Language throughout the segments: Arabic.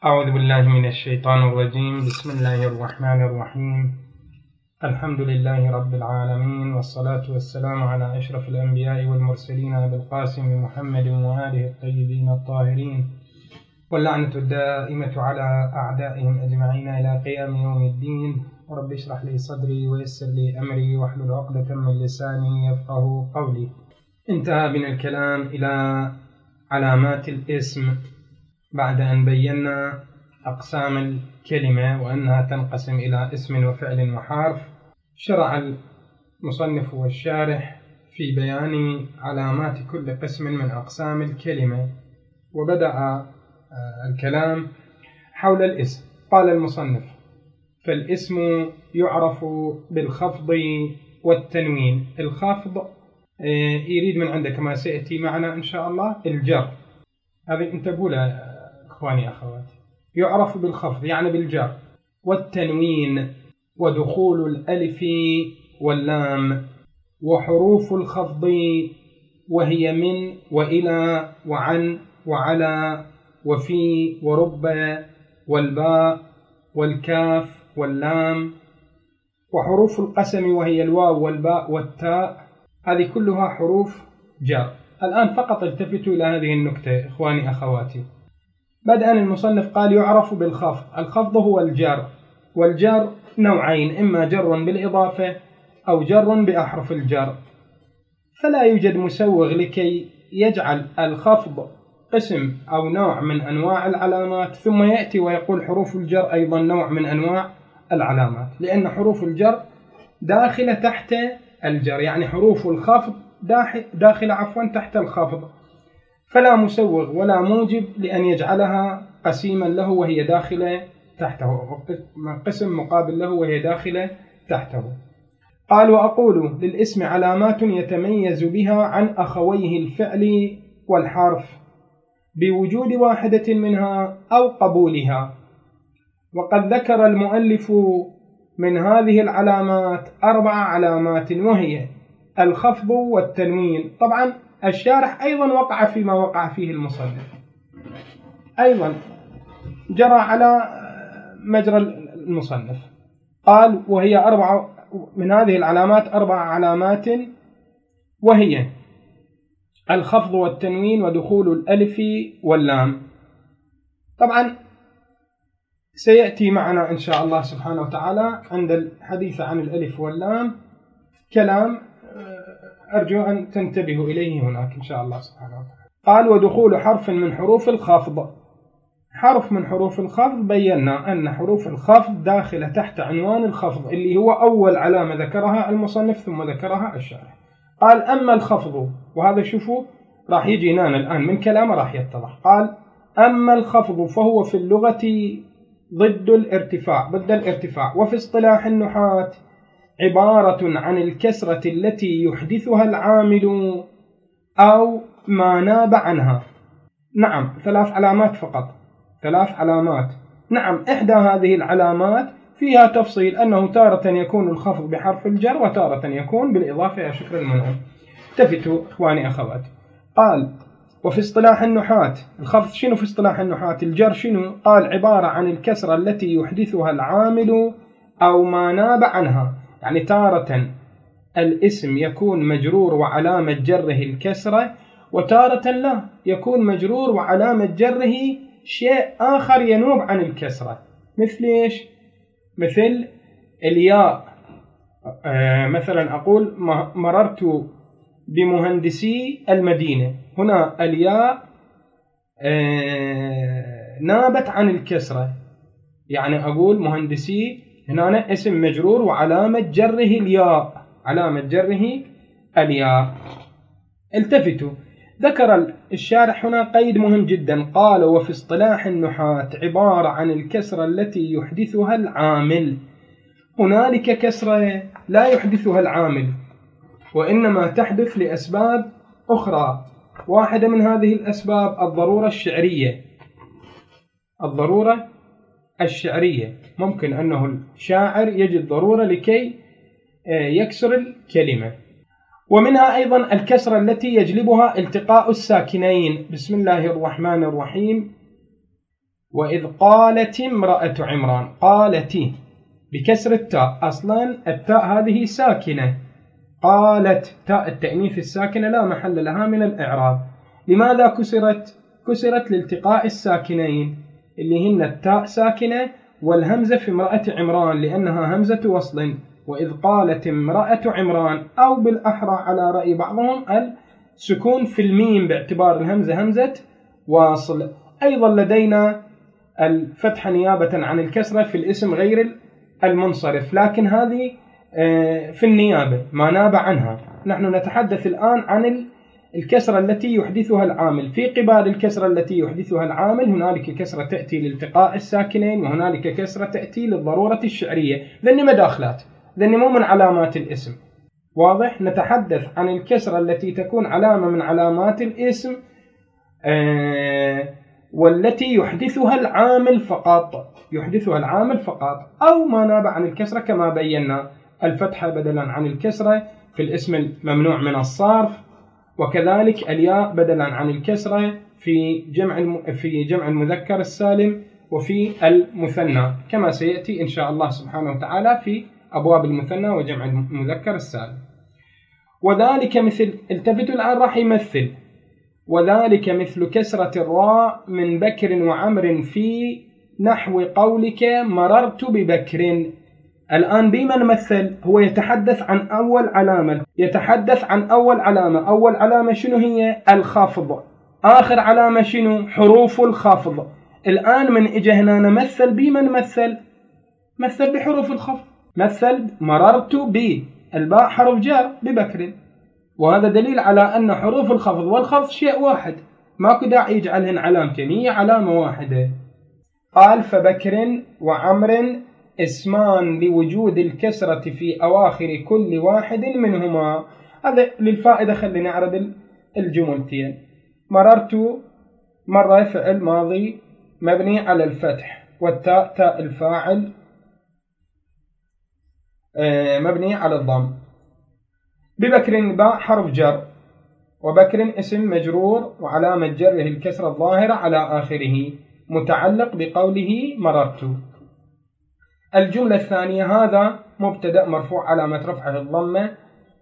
أعوذ بالله من الشيطان الرجيم. بسم الله الرحمن الرحيم. الحمد لله رب العالمين، والصلاة والسلام على أشرف الأنبياء والمرسلين أبي القاسم محمد وآله الطيبين الطاهرين، واللعنة الدائمة على أعدائهم أجمعين إلى قيام يوم الدين. رب اشرح لي صدري ويسر لي أمري واحلل عقدة من لساني يفقه قولي. انتهى بنا الكلام إلى علامات الاسم بعد أن بينا أقسام الكلمة وأنها تنقسم إلى اسم وفعل وحرف. شرع المصنف والشارح في بيان علامات كل قسم من أقسام الكلمة، وبدأ الكلام حول الاسم. قال المصنف: فالاسم يعرف بالخفض والتنوين. الخفض يريد من عندك ما سيأتي معنا إن شاء الله الجر، هذه انتبهوا إخواني أخواتي. يعرف بالخفض يعني بالجر، والتنوين ودخول الألف واللام، وحروف الخفض وهي من وإلى وعن وعلى وفي ورب والباء والكاف واللام، وحروف القسم وهي الواو والباء والتاء، هذه كلها حروف جر. الآن فقط التفتوا إلى هذه النكتة إخواني أخواتي. بدءا المصنف قال يعرف بالخفض. الخفض هو الجر، والجر نوعين: إما جر بالإضافة أو جر بأحرف الجر. فلا يوجد مسوغ لكي يجعل الخفض قسم أو نوع من أنواع العلامات ثم يأتي ويقول حروف الجر أيضا نوع من أنواع العلامات، لأن حروف الجر داخلة تحت الجر، يعني حروف الخفض داخلة تحت الخفض، فلا مسوغ ولا موجب لأن يجعلها قسيما له وهي داخلة تحته، قسم مقابل له وهي داخلة تحته. قال: وأقول للاسم علامات يتميز بها عن أخويه الفعل والحرف بوجود واحدة منها أو قبولها. وقد ذكر المؤلف من هذه العلامات 4 علامات، وهي الخفض والتنوين. طبعا الشارح أيضا وقع فيما وقع فيه المصنف، أيضا جرى على مجرى المصنف. قال: وهي 4 من هذه العلامات 4 علامات، وهي الخفض والتنوين ودخول الألف واللام. طبعا سيأتي معنا إن شاء الله سبحانه وتعالى عند الحديث عن الألف واللام كلام أرجو أن تنتبهوا إليه هناك إن شاء الله سبحانه وتعالى. قال: ودخول حرف من حروف الخفض. حرف من حروف الخفض بينا أن حروف الخفض داخلة تحت عنوان الخفض اللي هو أول علامة ذكرها المصنف ثم ذكرها الشارح. قال: أما الخفض، وهذا شوفوا راح يجي هنا الآن من كلامه راح يتضح. قال: أما الخفض فهو في اللغة ضد الارتفاع، وفي اصطلاح النحاة عبارة عن الكسرة التي يحدثها العامل أو ما ناب عنها. نعم، 3 علامات فقط، 3 علامات. نعم، إحدى هذه العلامات فيها تفصيل، أنه تارة يكون الخفض بحرف الجر وتارة يكون بالإضافة يا شكر المنعم. التفتوا إخواني أخواتي. قال: وفي اصطلاح النحاة الخفض شنو؟ في اصطلاح النحاة الجر شنو؟ قال: عبارة عن الكسرة التي يحدثها العامل أو ما ناب عنها، يعني تارة الاسم يكون مجرور وعلامة جره الكسرة، وتارة لا يكون مجرور وعلامة جره شيء آخر ينوب عن الكسرة. مثل إيش؟ مثل الياء. مثلا أقول مررت بمهندسي المدينة، هنا الياء نابت عن الكسرة، يعني أقول مهندسي هنا اسم مجرور وعلامة جره الياء، علامة جره الياء. التفتوا، ذكر الشارح هنا قيد مهم جدا. قال: وفي اصطلاح النحاة عبارة عن الكسرة التي يحدثها العامل. هنالك كسرة لا يحدثها العامل، وإنما تحدث لأسباب أخرى. واحدة من هذه الأسباب الضرورة الشعرية. الضرورة الشعرية، ممكن أنه الشاعر يجد ضرورة لكي يكسر الكلمة. ومنها أيضا الكسرة التي يجلبها التقاء الساكنين. بسم الله الرحمن الرحيم. وإذ قالت امرأة عمران، قالت بكسر التاء، أصلا التاء هذه ساكنة، قالت تاء التأنيث الساكنة لا محل لها من الإعراب. لماذا كسرت؟ كسرت لالتقاء الساكنين اللي هن التاء ساكنة والهمزة في امرأة عمران لأنها همزة وصل. وإذ قالت امرأة عمران، أو بالأحرى على رأي بعضهم السكون في الميم باعتبار الهمزة همزة واصل. أيضا لدينا الفتحة نيابة عن الكسرة في الاسم غير المنصرف، لكن هذه في النيابة ما ناب عنها. نحن نتحدث الآن عن الكسرة التي يحدثها العامل. في قبال الكسرة التي يحدثها العامل هنالك كسرة تأتي لالتقاء الساكنين، وهنالك كسرة تأتي للضرورة الشعرية. ذني مداخلات، ذني مو من علامات الاسم. واضح؟ نتحدث عن الكسرة التي تكون علامة من علامات الاسم والتي يحدثها العامل فقط، يحدثها العامل فقط، أو ما ناب عن الكسرة كما بينا، الفتحة بدلا عن الكسرة في الاسم الممنوع من الصرف، وكذلك الياء بدلا عن الكسرة في جمع المذكر السالم وفي المثنى، كما سيأتي إن شاء الله سبحانه وتعالى في أبواب المثنى وجمع المذكر السالم. وذلك مثل، التفتوا الآن راح يمثل، وذلك مثل كسرة الراء من بكر وعمر في نحو قولك مررت ببكر. الآن بمن مثل؟ هو يتحدث عن أول علامة، يتحدث عن أول علامة. أول علامة شنو هي؟ الخفض. آخر علامة شنو؟ حروف الخفض. الآن من إجا هنا نمثل بمن مثل؟ مثل بحروف الخفض. مثل مررت بالباء حرف جر ببكر، وهذا دليل على أن حروف الخفض والخفض شيء واحد، ماكو داعي يجعلهن علامتين، هي علامة واحدة. قال فبكر وعمر اسمان لوجود الكسرة في أواخر كل واحد منهما. هذا للفائدة خلينا نعرض الجملتين. مررت، مرة فعل ماضي مبني على الفتح، والتاء تاء الفاعل مبني على الضم. ببكر باء حرف جر، وبكر اسم مجرور وعلامة جره الكسرة الظاهرة على آخره متعلق بقوله مررت. الجملة الثانية هذا مبتدأ مرفوع علامة رفعه الضمة،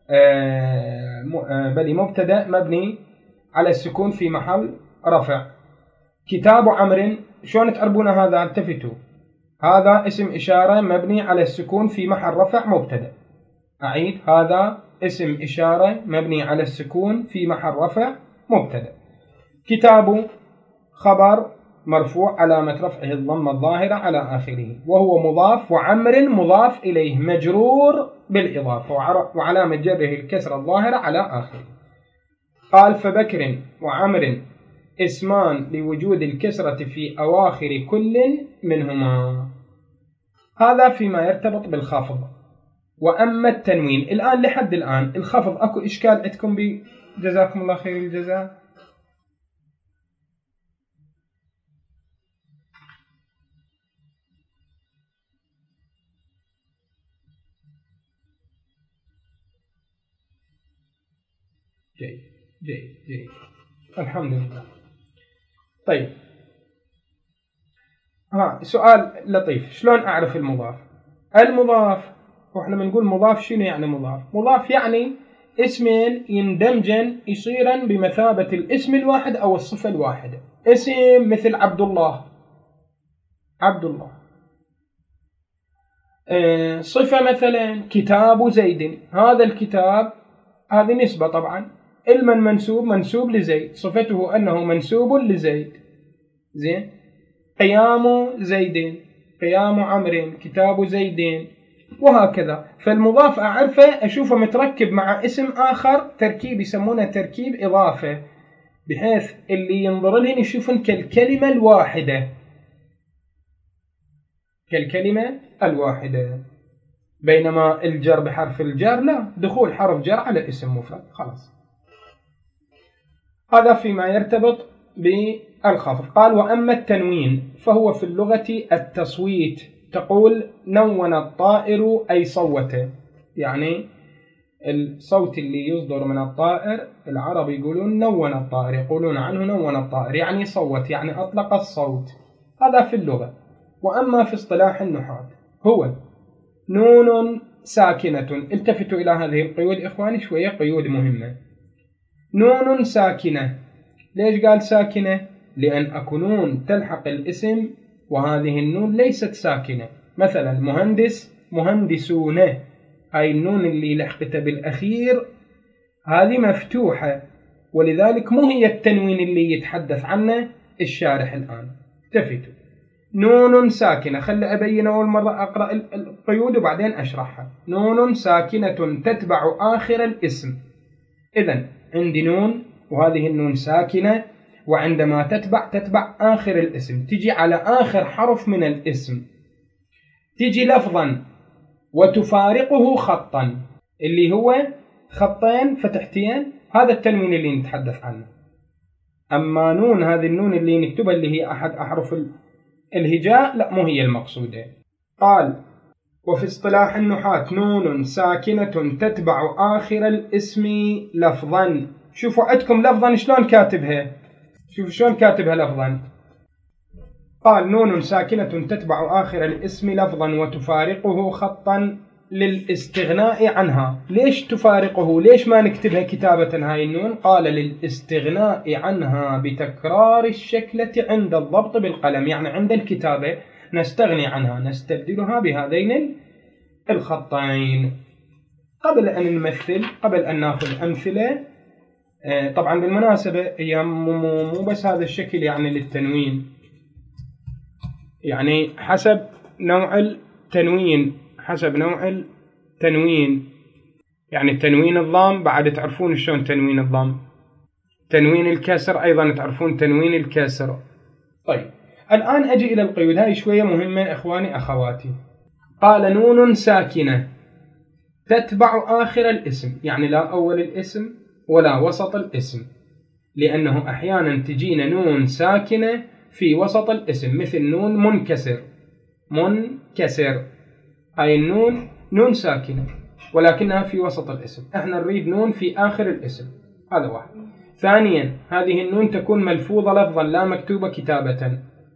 بل مبتدأ مبني على السكون في محل رفع. كتاب عمر، شلون تعربون هذا؟ التفتوا، هذا اسم إشارة مبني على السكون في محل رفع مبتدأ. أعيد، هذا اسم إشارة مبني على السكون في محل رفع مبتدأ. كتاب خبر مرفوع علامة رفعه الضمة الظاهرة على آخره، وهو مضاف، وعمر مضاف إليه مجرور بالإضافة وعلامة جره الكسرة الظاهرة على آخره. قال فبكر وعمر اسمان لوجود الكسرة في أواخر كل منهما. هذا فيما يرتبط بالخافض. وأما التنوين، الآن لحد الآن الخفض أكو إشكال عندكم بي؟ جزاكم الله خير الجزاء. جيد جيد جيد، الحمد لله. طيب، سؤال لطيف، شلون أعرف المضاف؟ المضاف، وإحنا بنقول مضاف، شنو يعني مضاف؟ مضاف يعني اسمين يندمجن يصيرن بمثابة الاسم الواحد أو الصفة الواحدة. اسم مثل عبد الله، عبد الله. صفة مثلا كتاب زيد، هذا الكتاب، هذه نسبة طبعا. المن منسوب، منسوب لزيد، صفته أنه منسوب لزيد. زين. قيام زيد، قيام عمر، كتاب زيدين، وهكذا. فالمضاف أعرفه، أشوفه متركب مع اسم آخر تركيب يسمونه تركيب إضافة، بحيث اللي ينظر لهن يشوفن كالكلمة الواحدة، كالكلمة الواحدة. بينما الجر بحرف الجر لا، دخول حرف جر على اسم مفرد خلاص. هذا فيما يرتبط بالخفض. قال وأما التنوين فهو في اللغة التصويت. تقول نون الطائر أي صوته، يعني الصوت اللي يصدر من الطائر، العرب يقولون نون الطائر، يقولون عنه نون الطائر، يعني صوت، يعني أطلق الصوت. هذا في اللغة. وأما في اصطلاح النحاة هو نون ساكنة. التفتوا إلى هذه القيود إخواني، شوية قيود مهمة. نون ساكنة، ليش قال ساكنة؟ لأن أكو نون تلحق الاسم وهذه النون ليست ساكنة. مثلا مهندس، مهندسون، هاي النون اللي لحقتها بالأخير هذه مفتوحة، ولذلك مو هي التنوين اللي يتحدث عنه الشارح الآن. التفتوا، نون ساكنة، خلي أبين أول مرة أقرأ القيود وبعدين أشرحها. نون ساكنة تتبع آخر الاسم. إذن عندي نون وهذه النون ساكنة، وعندما تتبع آخر الاسم، تجي على آخر حرف من الاسم، تجي لفظا وتفارقه خطا، اللي هو خطين فتحتين، هذا التنوين اللي نتحدث عنه. أما نون، هذه النون اللي نكتبها اللي هي أحد أحرف الهجاء، لا مو هي المقصودة. قال وفي اصطلاح النحاة نون ساكنة تتبع آخر الاسم لفظا. شوفوا عندكم لفظا شلون كاتبها، شوفوا شلون كاتبها لفظا. قال نون ساكنة تتبع آخر الاسم لفظا وتفارقه خطا للاستغناء عنها. ليش تفارقه؟ ليش ما نكتبها كتابة هاي النون؟ قال للاستغناء عنها بتكرار الشكلة عند الضبط بالقلم، يعني عند الكتابة نستغني عنها، نستبدلها بهذين الخطين. قبل أن نمثل، قبل أن نأخذ أمثلة، طبعا بالمناسبة هي مو بس هذا الشكل يعني للتنوين، يعني حسب نوع التنوين، حسب نوع التنوين. يعني تنوين الضم بعد تعرفون شلون تنوين الضم، تنوين الكسر أيضا تعرفون تنوين الكسر. طيب الآن أجي إلى القيود، هاي شوية مهمة إخواني أخواتي. قال نون ساكنة تتبع آخر الاسم، يعني لا أول الاسم ولا وسط الاسم، لأنه أحيانا تجينا نون ساكنة في وسط الاسم، مثل نون منكسر، منكسر، هاي النون نون ساكنة ولكنها في وسط الاسم، احنا نريد نون في آخر الاسم، هذا واحد. ثانيا هذه النون تكون ملفوظة لفظا لا مكتوبة كتابة،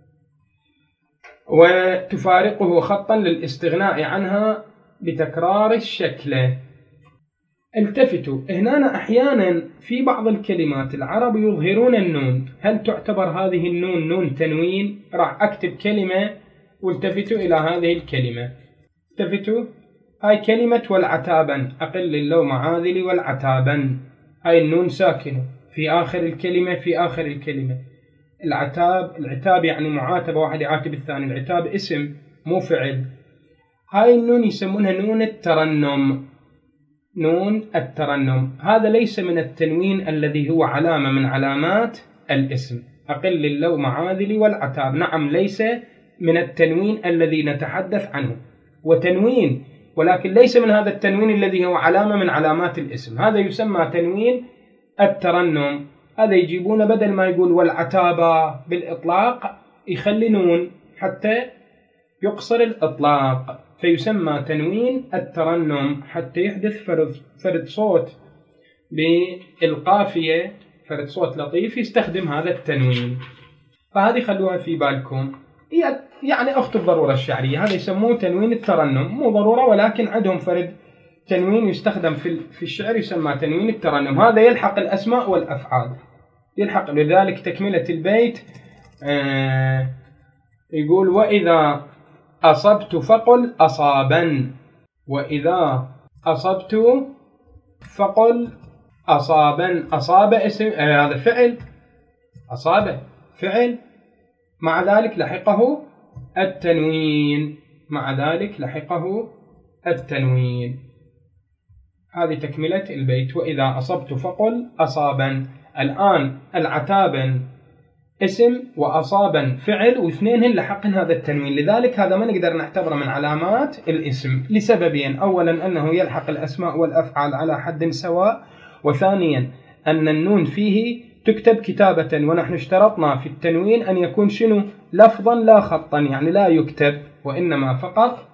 وتفارقه خطا للاستغناء عنها بتكرار الشكل. التفتوا هنا، أحيانا في بعض الكلمات العرب يظهرون النون، هل تعتبر هذه النون نون تنوين؟ راح أكتب كلمة والتفتوا إلى هذه الكلمة. التفتوا، هاي كلمة والعتابا، أقل اللوم عاذلي والعتابا، هاي النون ساكنة في آخر الكلمة، في آخر الكلمة. العتاب يعني معاتبة، واحد يعاتب الثاني، العتاب اسم مو فعل. هاي النون يسمونها نون الترنم، نون الترنم. هذا ليس من التنوين الذي هو علامة من علامات الاسم، أقل اللوم عاذلي والعتاب، نعم ليس من التنوين الذي نتحدث عنه، وتنوين ولكن ليس من هذا التنوين الذي هو علامة من علامات الاسم، هذا يسمى تنوين الترنم. هذا يجيبون بدل ما يقول والعتابة بالإطلاق يخلي نون حتى يقصر الإطلاق، فيسمى تنوين الترنم حتى يحدث فرد صوت بالقافية، فرد صوت لطيف يستخدم هذا التنوين. فهذه خلوها في بالكم، يعني أخت الضرورة الشعرية، هذا يسموه تنوين الترنم، مو ضرورة ولكن عندهم فرد تنوين يستخدم في الشعر يسمى تنوين الترنم. هذا يلحق الأسماء والأفعال، يلحق. لذلك تكملة البيت يقول وإذا أصبت فقل أصابا، وإذا أصبت فقل أصابا. أصاب اسم، هذا فعل، أصاب فعل، مع ذلك لحقه التنوين، مع ذلك لحقه التنوين. هذه تكملة البيت، وإذا أصبت فقل أصابا. الآن العتابا اسم وأصابا فعل، واثنين لحقن هذا التنوين، لذلك هذا ما نقدر نعتبره من علامات الاسم لسببين: أولا أنه يلحق الأسماء والأفعال على حد سواء، وثانيا أن النون فيه تكتب كتابة، ونحن اشترطنا في التنوين أن يكون شنو؟ لفظا لا خطا، يعني لا يكتب وإنما فقط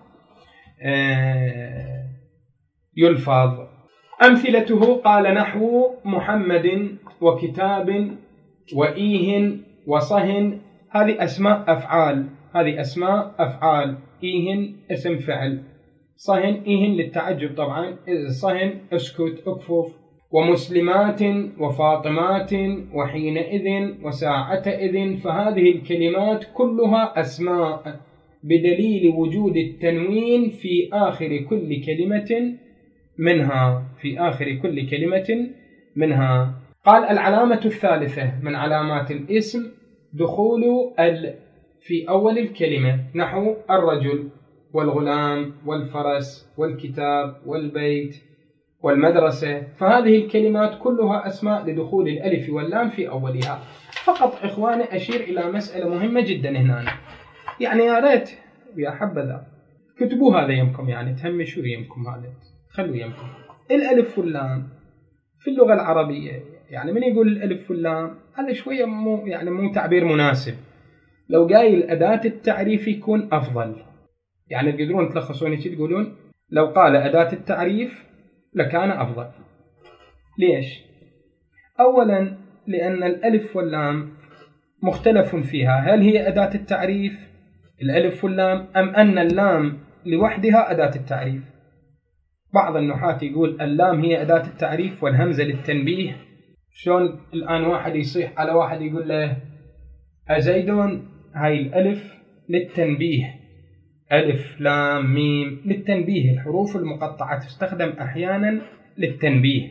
يلفظ. أمثلته قال نحو محمد وكتاب وإيه وصهن هذه أسماء أفعال، هذه أسماء أفعال. إيهن اسم فعل، صهن إيهن للتعجب طبعا، صهن اسكت اكفف، ومسلمات وفاطمات وحينئذ وساعتئذ. فهذه الكلمات كلها أسماء بدليل وجود التنوين في آخر كل كلمة منها، في آخر كل كلمة منها. قال العلامة الثالثة من علامات الاسم دخول ال في أول الكلمة، نحو الرجل والغلام والفرس والكتاب والبيت والمدرسة. فهذه الكلمات كلها أسماء لدخول الألف واللام في أولها. فقط إخواني أشير إلى مسألة مهمة جدا هنا، يعني يا ريت يا حبذا كتبوا هذا يمكم، يعني تهمشوا يمكم هذا، خلوا يمكم. الألف واللام في اللغة العربية، يعني من يقول الألف واللام هذا شوية مو تعبير مناسب. لو قايل أداة التعريف يكون أفضل، يعني تقدرون تلخصون ايش تقولون؟ لو قال أداة التعريف لكان أفضل. ليش؟ أولا لأن الألف واللام مختلف فيها، هل هي أداة التعريف الألف واللام أم أن اللام لوحدها أداة التعريف؟ بعض النحاة يقول اللام هي أداة التعريف والهمزة للتنبيه. شلون الآن واحد يصيح على واحد يقول له أزيدون، هاي الألف للتنبيه، ألف لام ميم للتنبيه، الحروف المقطعة تستخدم أحيانا للتنبيه.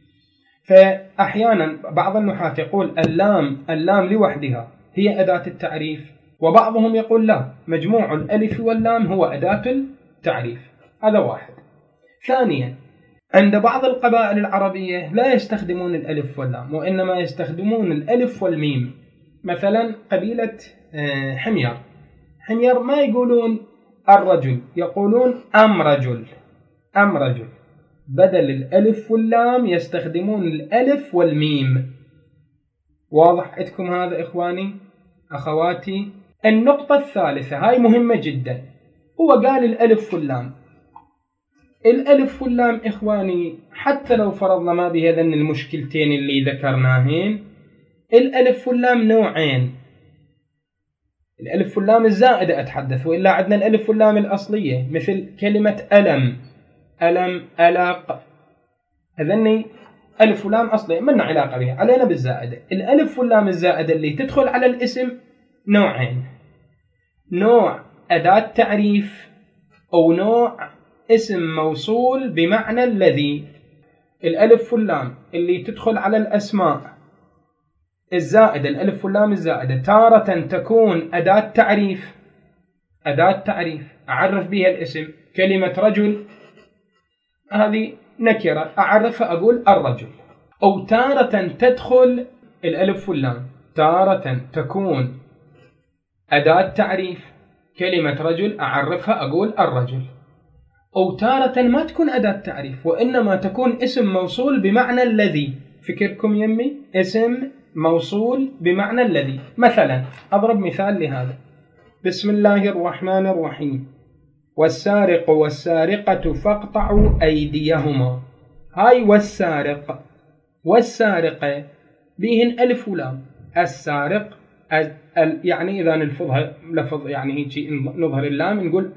فأحيانا بعض النحاة يقول اللام لوحدها هي أداة التعريف، وبعضهم يقول لا، مجموع الألف واللام هو أداة التعريف. هذا واحد. ثانيا عند بعض القبائل العربية لا يستخدمون الألف واللام، وإنما يستخدمون الألف والميم. مثلا قبيلة حمير ما يقولون الرجل، يقولون أم رجل، بدل الألف واللام يستخدمون الألف والميم. واضح عندكم هذا إخواني أخواتي؟ النقطة الثالثة هاي مهمة جدا، هو قال الألف واللام. الألف واللام إخواني حتى لو فرضنا ما بهذين المشكلتين اللي ذكرناهن، الألف واللام نوعين، الألف واللام الزائدة أتحدث، وإلا عندنا الألف واللام الأصلية مثل كلمة ألم ألق، هذني ألف واللام أصلية من علاقة بها، علينا بالزائدة. الألف واللام الزائدة اللي تدخل على الاسم نوعين، نوع أداة تعريف أو نوع اسم موصول بمعنى الذي. الألف واللام اللي تدخل على الأسماء الزائدة، الألف واللام الزائدة تارة تكون أداة تعريف أعرف بها الاسم. كلمة رجل هذه نكرة أعرفها أقول الرجل. أو تارة تدخل الألف واللام، تارة تكون أداة تعريف، كلمة رجل أعرفها أقول الرجل. أو تارة ما تكون أداة تعريف وإنما تكون اسم موصول بمعنى الذي. فكركم يمي؟ اسم موصول بمعنى الذي. مثلا أضرب مثال لهذا، بسم الله الرحمن الرحيم، والسارق والسارقة فاقطعوا أيديهما. هاي والسارقة بهن ألف ولام. السارق يعني إذا نلفظها لفظ يعني هيك نظهر اللام نقول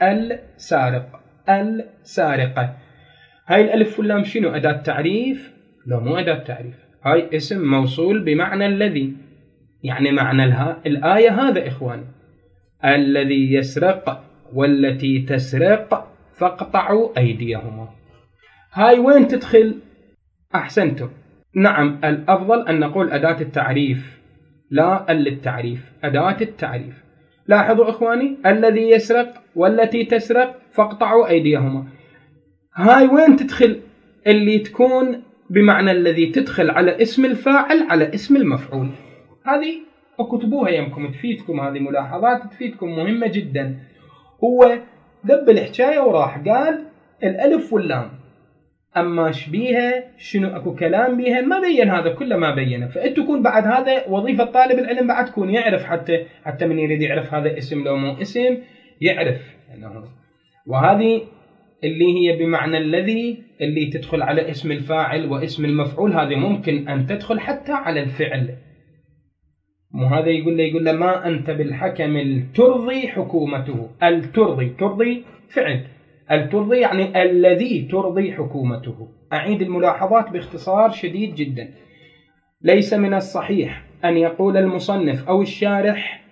السارقة. هاي الألف واللام شنو؟ أداة تعريف؟ لا مو أداة تعريف، هاي اسم موصول بمعنى الذي. يعني معنى الآية هذا إخواني، الذي يسرق والتي تسرق فاقطعوا أيديهما. هاي وين تدخل؟ أحسنتم، نعم الأفضل أن نقول أداة التعريف لا للتعريف، أداة التعريف. لاحظوا إخواني، الذي يسرق والتي تسرق فاقطعوا أيديهما. هاي وين تدخل؟ اللي تكون بمعنى الذي تدخل على اسم الفاعل على اسم المفعول. هذه اكتبوها يمكم تفيدكم، هذه ملاحظات تفيدكم مهمة جدا. هو دب الحكاية وراح قال الألف واللام، أما شبيها شنو أكو كلام بيها ما بين، هذا كله ما بينه. فأنت تكون بعد هذا وظيفة طالب العلم بعد تكون يعرف، حتى من يريد يعرف هذا اسم لو مو اسم يعرف أنه. وهذه اللي هي بمعنى الذي اللي تدخل على اسم الفاعل واسم المفعول، هذه ممكن أن تدخل حتى على الفعل، وهذا يقول له ما أنت بالحكم الترضي حكومته. ترضي فعل، الترضي يعني الذي ترضي حكومته. أعيد الملاحظات باختصار شديد جدا. ليس من الصحيح أن يقول المصنف أو الشارح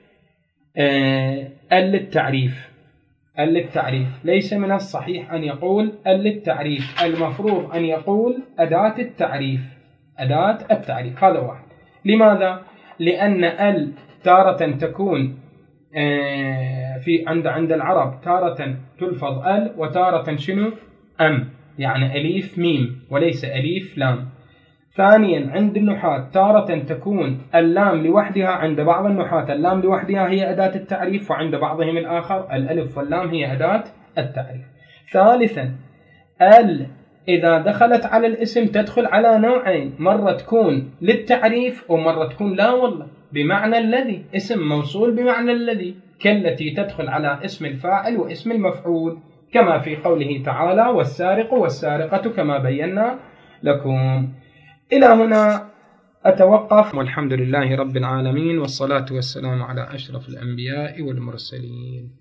للتعريف. ليس من الصحيح أن يقول للتعريف، المفروض أن يقول أداة التعريف. هذا واحد. لماذا؟ لأن تارة تكون عند العرب تارة تلفظ وتارة شنو؟ يعني أليف ميم وليس أليف لام. ثانيا عند النحاة تارة تكون اللام لوحدها، عند بعض النحاة اللام لوحدها هي أداة التعريف، وعند بعضهم الآخر الألف واللام هي أداة التعريف. ثالثا إذا دخلت على الاسم تدخل على نوعين، مرة تكون للتعريف ومرة تكون لا والله بمعنى الذي، اسم موصول بمعنى الذي، كالتي تدخل على اسم الفاعل واسم المفعول، كما في قوله تعالى والسارق والسارقة كما بينا لكم. إلى هنا أتوقف، والحمد لله رب العالمين، والصلاة والسلام على أشرف الأنبياء والمرسلين.